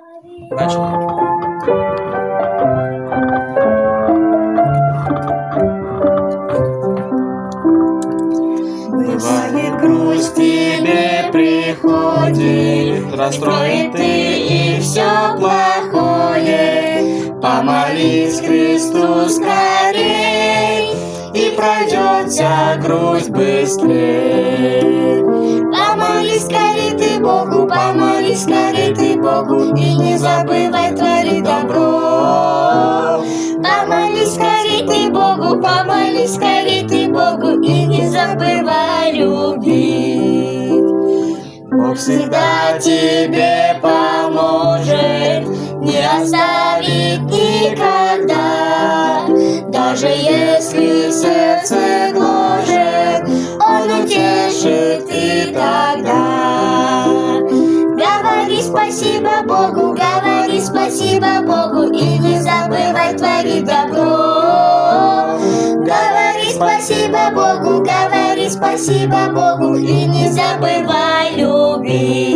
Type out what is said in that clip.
Начали. Бывает, грусть тебе приходит, расстроит ты и все плохое. Помолись Христу скорей, и пройдет вся грусть быстрей. Помолись скорей ты Богу, помолись скорей ты Богу, и не забывай творить добро. Помолись скорей ты Богу, помолись скорей ты Богу, и не забывай любить. Бог всегда тебе поможет, не оставит никогда. Даже если сердце гложет, Он утешит и тогда. Говори спасибо Богу, говори спасибо Богу, и не забывай творить добро. Говори спасибо Богу, говори спасибо Богу, и не забывай любить.